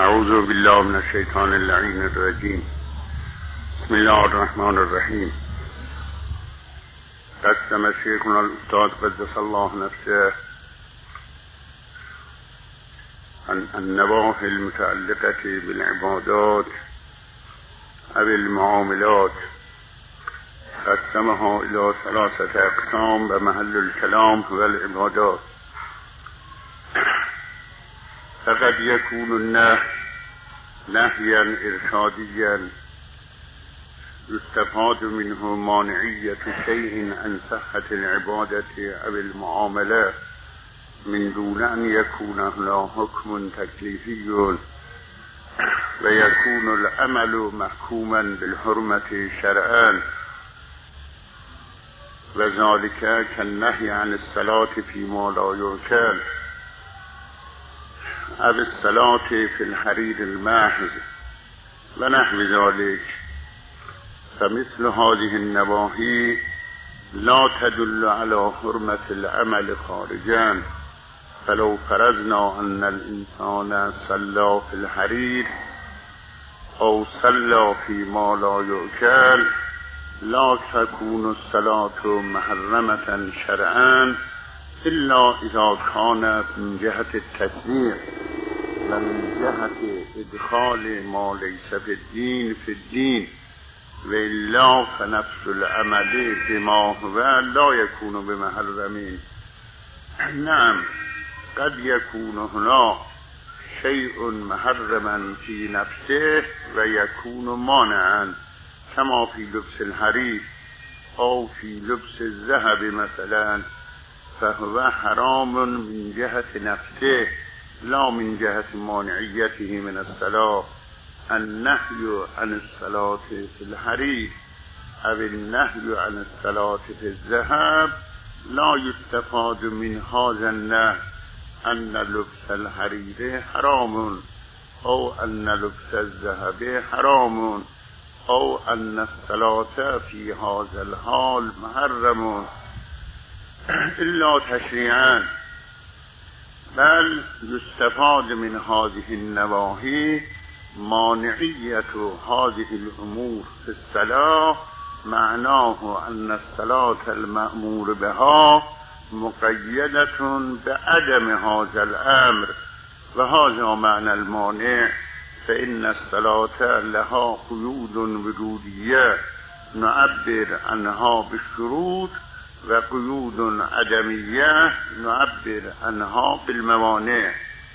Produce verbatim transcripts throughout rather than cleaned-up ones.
اعوذ بالله من الشیطان اللعین الرجیم. بسم الله الرحمن الرحیم. قسم شیخنا الاستاذ قدس الله نفسه عن النواحی المتعلقة بالعبادات او المعاملات، قسمها الى ثلاثة اقسام و محل الكلام هو العبادات. فقد يكون النهي نهيا إرشاديا يستفاد منه مانعية شيء عن صحة العبادة أو المعاملة من دون أن يكون له حكم تكليفي، ويكون العمل محكوما بالحرمة شرعا، وذلك كالنهي عن الصلاة فيما لا يؤكل او الصلاة في الحرير المحض ونحو ذلك. فمثل هذه النواهي لا تدل على حرمة العمل خارجا، فلو فرضنا أن الإنسان صلى في الحرير أو صلى فيما لا يؤكل لا تكون الصلاة محرمة شرعا إلا إذا كان من جهة التشريع ومن جهة إدخال ما ليس في الدين في الدين، وإلا فنفس العمل بما هو لا يكون بمحرم. نعم، قد يكون هنا شيء محرما في نفسه ويكون مانعا، كما في لبس الحرير أو في لبس الذهب مثلا، فهو حرام من جهة نفسه لا من جهة مانعيته من الصلاة. النهي عن الصلاة في الحرير أو النهي عن الصلاة في الذهب لا يستفاد من هذا النهي أن لبس الحرير حرام أو أن لبس الذهب حرام أو أن الصلاة في هذا الحال محرم إلا تشريعا، بل يستفاد من هذه النواهي مانعية هذه الأمور في الصلاة، معناه أن الصلاة المأمور بها مقيدة بعدم هذا الأمر، وهذا معنى المانع. فإن الصلاة لها قيود وجودية نعبر عنها بالشروط، وقيود عدمية نعبر عنها بالموانع.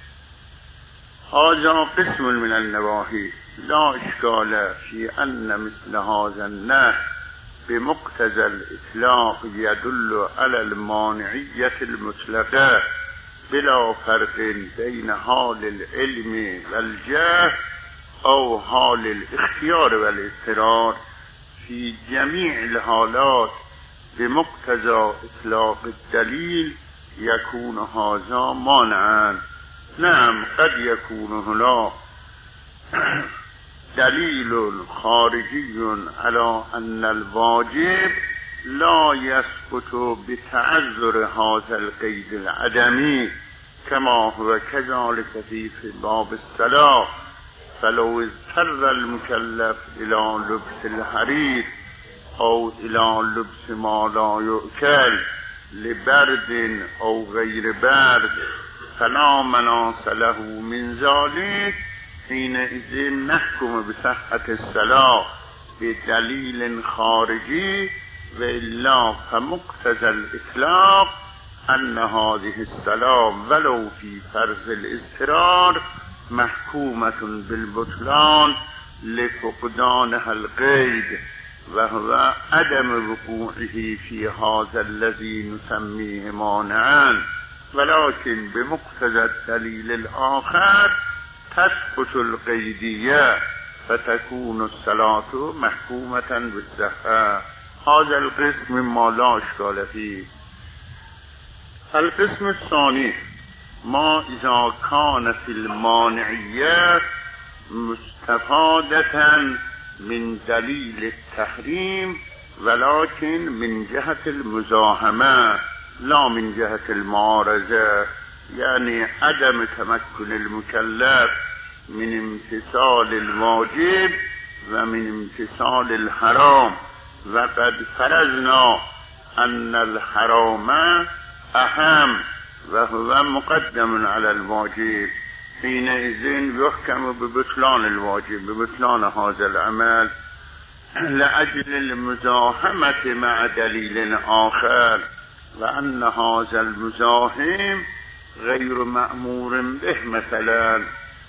هذا قسم من النواهي لا إشكال في أن مثل هذا النهي بمقتضى الإطلاق يدل على المانعية المطلقة بلا فرق بين حال العلم والجهل أو حال الاختيار والاضطرار. في جميع الحالات بمقتضى إطلاق الدليل يكون هذا مانعا. نعم، قد يكون هنا دليل خارجي على أن الواجب لا يسقط بتعذر هذا القيد العدمي، كما هو كذلك في باب الصلاة. فلو اضطر المكلف إلى لبس الحرير أو إلى لبس ما لا يؤكل لبرد أو غير برد فلا مناص له من ذلك، حينئذ نحكم بصحة الصلاة بدليل خارجي، وإلا فمقتضى الإطلاق أن هذه الصلاة ولو في فرض الاضطرار محكومة بالبطلان لفقدانها القيد، وهو عدم وقوعه في هذا الذي نسميه مانعا. ولكن بمقتضى الدليل الآخر تثبت القيدية فتكون الصلاة محكومة بالصحة. هذا القسم مما لا إشكال فيه. القسم الثاني ما إذا كانت المانعية مستفادة من دليل التحريم ولكن من جهة المزاحمة لا من جهة المعارضة، يعني عدم تمكن المكلف من امتثال الواجب و من امتثال الحرام و قد فرضنا ان الحرام اهم و هو مقدم على الواجب حينئذ يحكم ببطلان الواجب ببطلان هذا العمل لأجل المزاحمة مع دليل آخر وأن هذا المزاحم غير مأمور به مثلا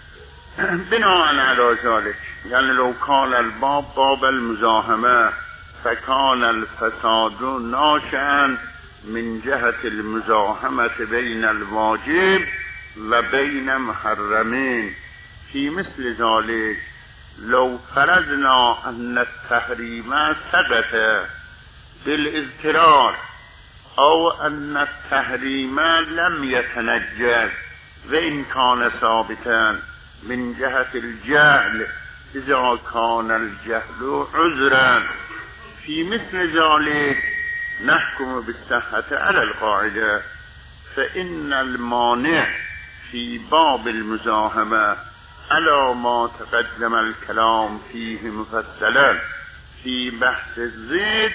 بناء على ذلك. يعني لو كان الباب باب المزاحمة فكان الفساد ناشئا من جهة المزاحمة بين الواجب وبين محرمين. في مثل ذلك لو فرضنا أن التحريم ثبت بالاضطرار أو أن التحريم لم يتنجز وإن كان ثابتا من جهة الجهل إذا كان الجهل عذرا، في مثل ذلك نحكم بالصحة على القاعدة. فإن المانع في باب المزاحمة على ما تقدم الكلام فيه مفصلا في بحث الزيد،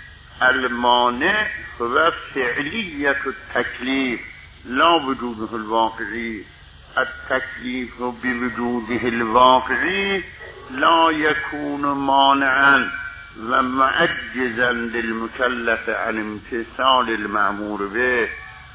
المانع هو فعلية التكليف لا وجوده الواقعي. التكليف بوجوده الواقعي لا يكون مانعا ومعجزا للمكلف عن امتثال المأمور به،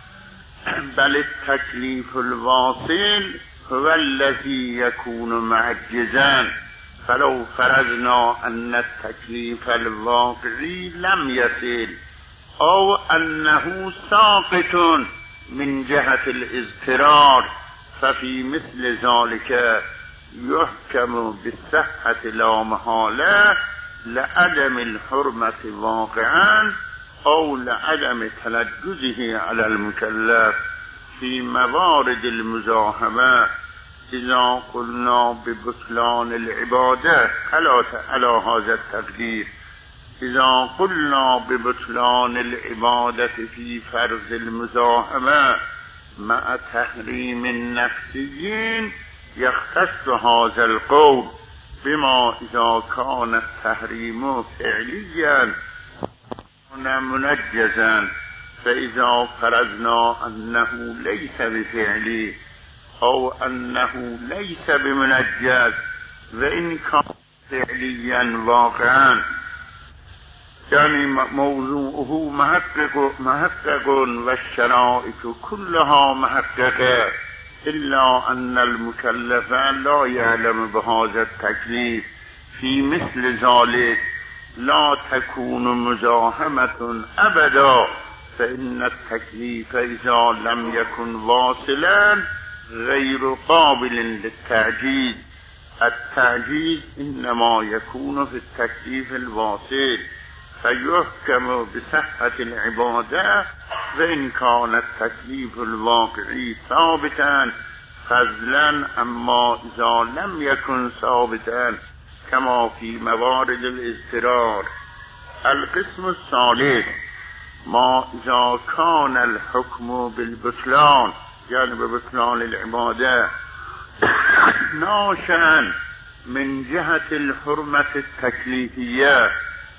بل التكليف الواصل هو الذي يكون معجزا. فلو فرضنا أن التكليف الواقعي لم يصل أو أنه ساقط من جهة الاضطرار ففي مثل ذلك يحكم بالصحة لا محالة لعدم الحرمة واقعا أو لعدم تلجزه على المكلف. في موارد المزاحمة إذا قلنا ببطلان العبادة على هذا التقدير، إذا قلنا ببطلان العبادة في فرض المزاحمة مع تحريم النفسيين يختص هذا القول بما إذا كان التحريم فعليا منجزا. فإذا فرضنا أنه ليس بفعلي أو أنه ليس بمنجز وإن كان فعليا واقعا، يعني موضوعه محقق محقق والشرائط كلها محققة، إلا أن المكلف لا يعلم بهذا التكليف. في مثل ذلك لا تكون مزاحمة أبدا، فإن التكليف إذا لم يكن واصلا غير قابل للتعجيز. التعجيز إنما يكون في التكليف الواصل، فيحكم بصحة العبادة وإن كان التكليف الواقعي ثابتا فضلا، أما إذا لم يكن ثابتا كما في موارد الاضطرار. القسم الثالث ما إذا كان الحكم بالبطلان، يعني ببطلان العبادة ناشئا من جهة الحرمة التكليفية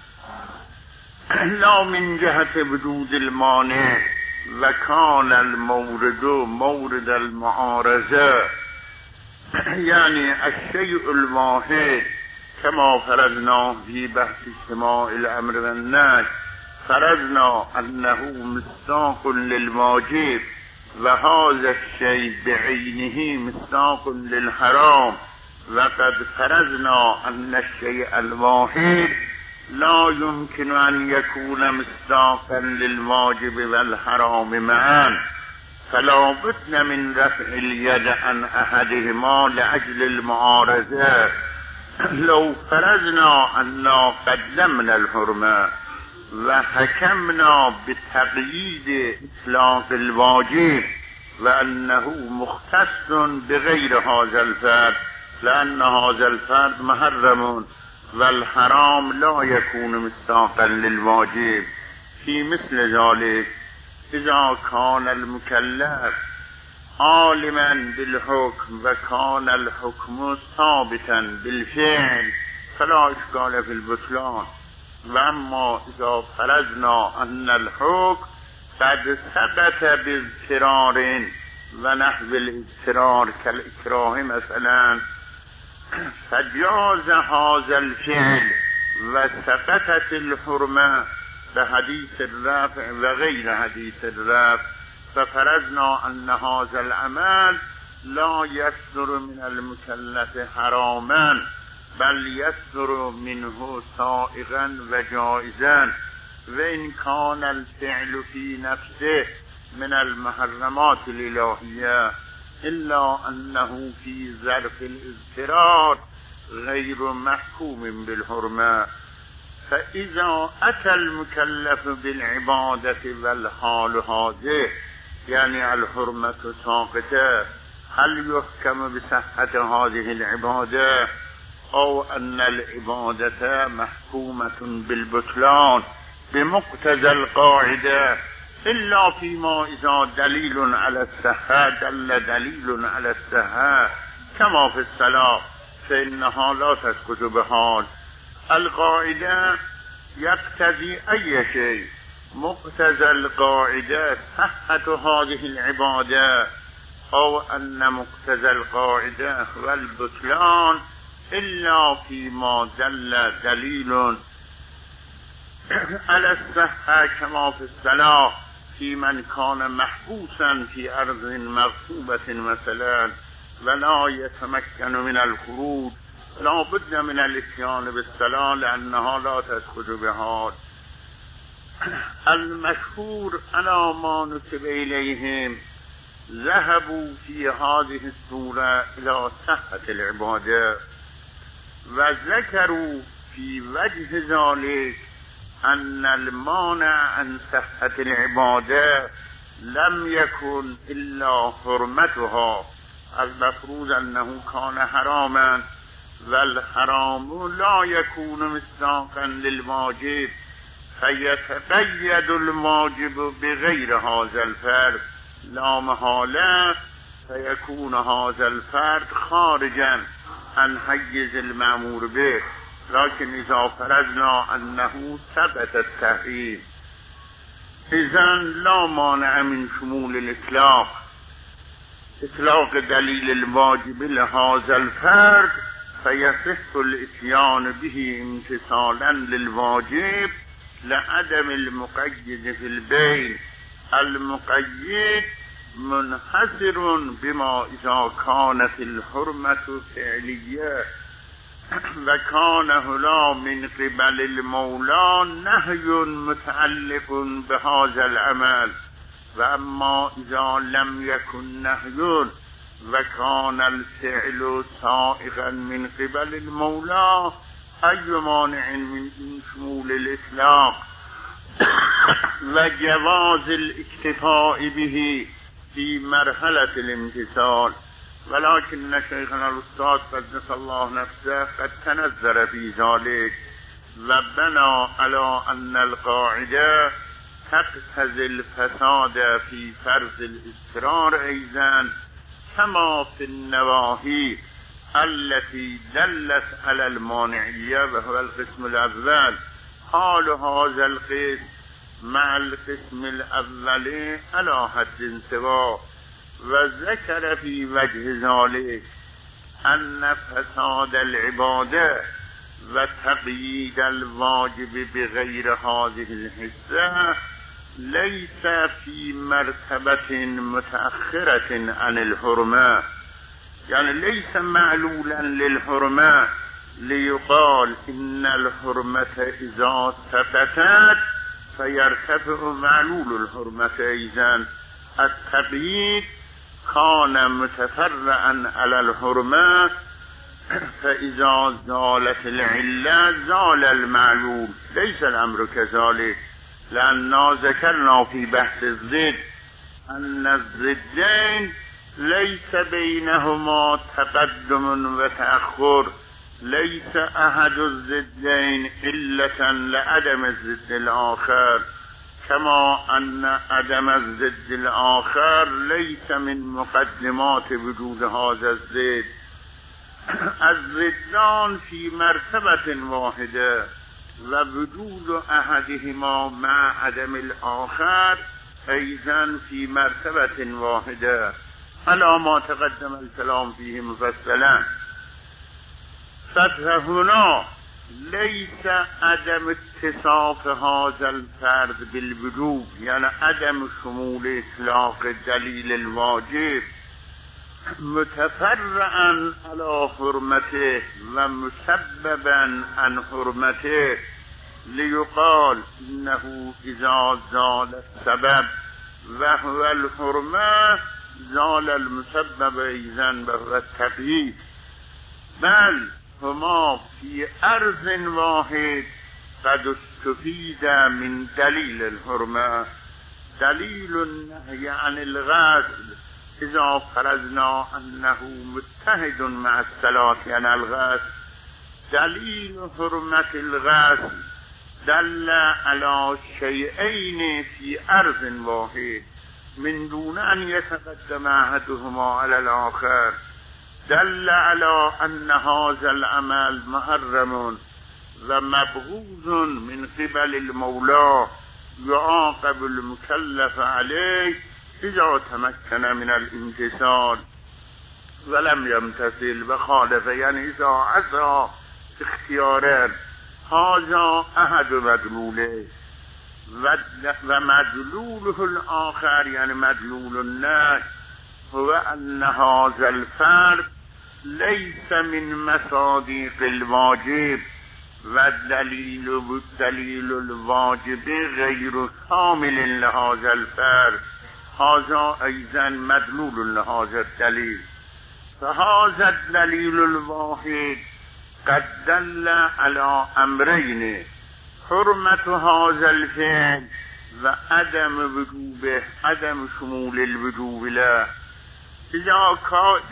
لا من جهة وجود المانع، وكان المورد مورد المعارضة، يعني الشيء الواحد كما فرضنا في بحث اجتماع الأمر والنهي، فرضنا أنه مصداق للواجب وهذا الشيء بعينه مصداق للحرام، وقد فرضنا أن الشيء الواحد لا يمكن أن يكون مصداقا للواجب والحرام معا، فلا بد من رفع اليد عن أحدهما لأجل المعارضة. لو فرضنا أننا قدمنا الحرمة وحكمنا بتقييد إطلاق الواجب وأنه مختص بغير هذا الفرد، لأن هذا الفرد محرم والحرام لا يكون مصداقا للواجب. في مثل ذلك إذا كان المكلف عالما بالحكم و کان الحكم ثابتا بالفعل فلا اشکال فی البطلان و اما اذا فرضنا ان الحكم قد ثبت باضطرار و نحو الاضطرار كالاكراه مثلا فجاز هذا الفعل و ثبتت الحرمه به حدیث الرفع و غیر حدیث الرفع ففرضنا ان هذا العمل لا يصدر من المكلف حراما بل يصدر منه سائغا و جائزا و ان كان الفعل في نفسه من المحرمات الالهیه الا انه في ظرف الاضطرار غیر محکوم بالحرمه فاذا اتى المكلف بالعباده والحال هذه يعني الحرمه ساقطه هل يحكم بصحة هذه العبادة او ان العبادة محكومة بالبطلان بمقتضى القاعدة الا فيما اذا دليل على الصحة دل دليل على الصحة كما في الصلاة فانها لا تسقط بحال. القاعدة يقتضي اي شيء مقتضى القاعدة صحة هذه العبادة او ان مقتضى القاعدة والبطلان الا فيما دل دليل على الصحة كما في الصلاة في من كان محبوسا في ارض مغصوبة مثلا ولا يتمكن من الخروج لا بد من الاتيان بالصلاة لانها لا تسقط بحال. المشهور على ما نسب اليهم ذهبوا في هذه الصورة الى صحة العبادة وذكروا في وجه ذلك ان المانع عن صحة العبادة لم يكن الا حرمتها المفروض انه كان حراما والحرام لا يكون مصداقا للواجب فيتقيد الواجب بغير هذا الفرد لا محالة فيكون هذا الفرد خارجا عن حيز المأمور به. لكن اذا فرضنا انه ثبت التحريم اذن لا مانع من شمول الاطلاق اطلاق دلیل الواجب لهذا الفرد فيصح الاتيان به امتثالا للواجب لعدم المقيد في البين. المقيد منحصر بما اذا كانت الحرمة فعلية وكان هنا من قبل المولى نهي متعلق بهذا العمل واما اذا لم يكن نهي وكان الفعل سائغا من قبل المولى اي مانع من شمول الاطلاق وجواز الاكتفاء به في مرحلة الامتثال. ولكن شيخنا الاستاذ قدس الله نفسه قد تنظر في ذلك وبنى على ان القاعدة تقتضي الفساد في فرض الاضطرار ايضا كما في النواهي التي دلت على المانعية وهو القسم الاول. حال هذا القسم مع القسم الاول على حد سواء وذكر في وجه ذلك ان فساد العبادة وتقييد الواجب بغير هذه الحصة ليس في مرتبة متأخرة عن الحرمة يعني ليس معلولا للحرمة ليقال ان الحرمة اذا ثبتت فيرتفع معلول الحرمة ايضا. التقييد كان متفرعا على الحرمة فاذا زالت العلة زال المعلول ليس الامر كذلك لأننا ذكرنا في بحث الضد ان الضدين ليس بينهما تقدم وتأخر ليس احد الضدين علة لعدم الضد الاخر كما أن عدم الضد الآخر ليس من مقدمات وجود هذا الضد. الضدان في مرتبة واحدة و وجود أحدهما مع عدم الآخر أيضا في مرتبة واحدة على ما تقدم الكلام فيه مفصلا. فهنا ليس عدم اتصاف هذا الفرد بالوجوب، يعني عدم شمول اطلاق دلیل الواجب، متفرعا على حرمته و مسببا عن حرمته، ليقال انه اذا زال السبب وهو الحرمه زال المسبب ايضا وهو التقیید. بل هما في عرض واحد قد استفيد من دليل الحرمة. دليل النهي عن الغسل إذا فرضنا أنه متحد مع الصلاة يعني الغسل، دليل حرمة الغسل دل على شيئين في عرض واحد من دون أن يتقدم أحدهما على الآخر. دل على أن هذا العمل محرم و مبغوض من قبل المولى يعاقب المكلف عليه إذا تمكن من الامتثال ولم يمتثل وخالف، يعني إذا عصى اختيارا. هذا أحد مدلوله و مدلوله الآخر يعني مدلول النهي هو أن هذا الفرد ليس من مصادیق الواجب و دلیل دلیل الواجب غیر کامل لهذا الفرد، هذا أيضا مدلول لهذا الدليل. فهذا الدليل الواحد قد دل على أمرين: حرمة هذا الفعل و عدم وجوبه، عدم شمول الوجوب له. إذا كان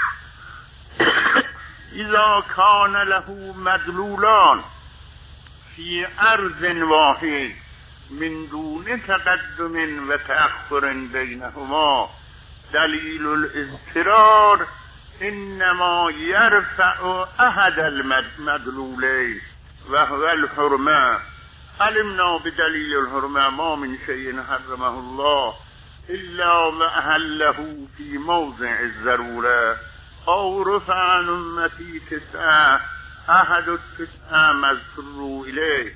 إذا كان له مدلولان في عرض واحد من دون تقدم وتأخر بينهما، دليل الاضطرار إنما يرفع أحد المدلولين وهو الحرمة. علمنا بدليل الحرمة ما من شيء حرمه الله إلا وأحله في موضع الضرورة، أو رفع عن أمتي تسعة أحد التسعة مذكور إليه.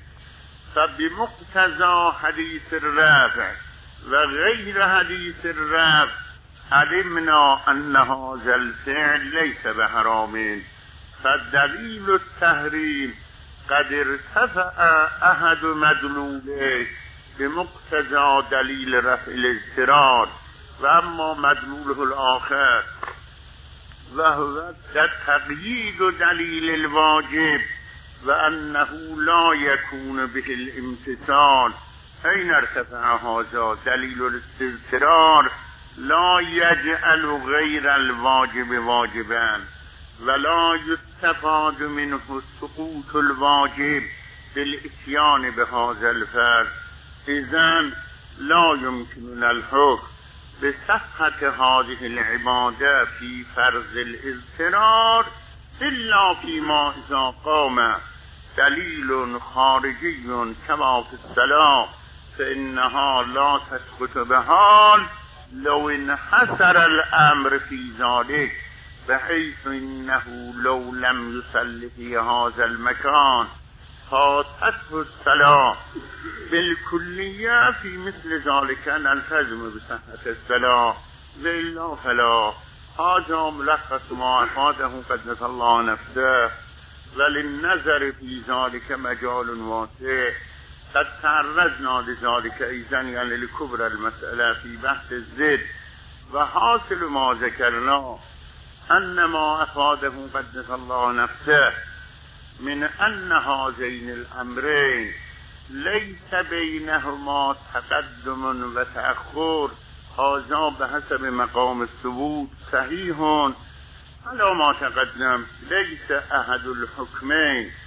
فبمقتضى حديث الرافع وغير حديث الرافع علمنا أن هذا الفعل ليس بحرام، فدليل التحريم قد ارتفع أحد مدلوله بمقتضى دلیل رفع الاضطرار، و اما مدلوله الآخر وهو تقیید دلیل الواجب و انه لا يكون به الامتثال. حين ارتفع هذا دلیل الاضطرار لا يجعل غير الواجب واجبا ولا يستفاد منه سقوط الواجب بالاتيان بهذا الفرد. إذن لا يمكن الحكم بصحة هذه العبادة في فرض الاضطرار إلا فيما إذا قام دليل خارجي كما في الصلاة، فإنها لا تسقط بحال لو انحصر الأمر في ذلك، بحيث إنه لو لم يصل في هذا المكان فاتته الصلاة بالكلية في مثل ذلك نلتزم بصحة الصلاة، وإلا فلا. هذا ملخص ما أفاده قدس الله نفسه، وللنظر في ذلك مجال واسع. قد تعرضنا لذلك أيضا يعني لكبر المسألة في بحث الزد، وحاصل ما ذكرنا أن ما أفاده قدس الله نفسه من أن هذين الأمرين ليس بينهما تقدم وتأخر، هذا بحسب مقام الثبوت صحيح على ما تقدم. ليس أحد الحكمين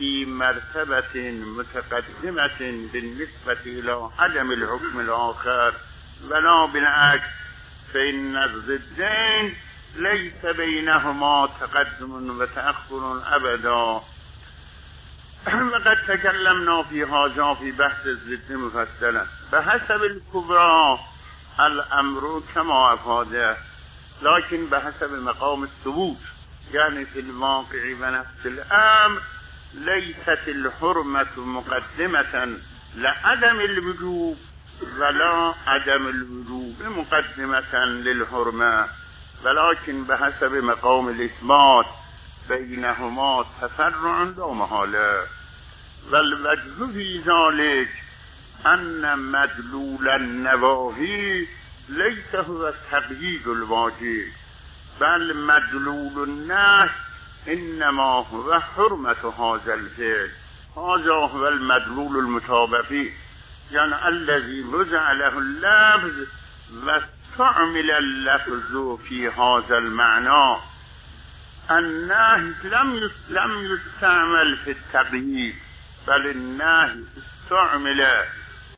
في مرتبة متقدمة بالنسبة إلى عدم الحكم الآخر، ولا بالعكس، فإن الضدين ليس بينهما تقدم وتأخر أبدا. وقد تكلمنا في هذا في بحث الضد مفصلا. بحسب الكبرى الأمر كما أفاده، لكن بحسب مقام الثبوت، يعني في الواقع ونفس الأمر ليست الحرمة مقدمة لعدم الوجوب ولا عدم الوجوب مقدمة للحرمة، ولكن بحسب مقام الإثبات بينهما تفرع لا محالة. والوجه في ذلك أن مدلول النواهي ليس هو التقييد الواجب، بل مدلول النهي إنما هو حرمة هذا الفعل. هذا هو المدلول المطابق، يعني الذي وضع له اللفظ واستعمل اللفظ في هذا المعنى. النهي لم لم يستعمل في التقييد، بل النهي استعمل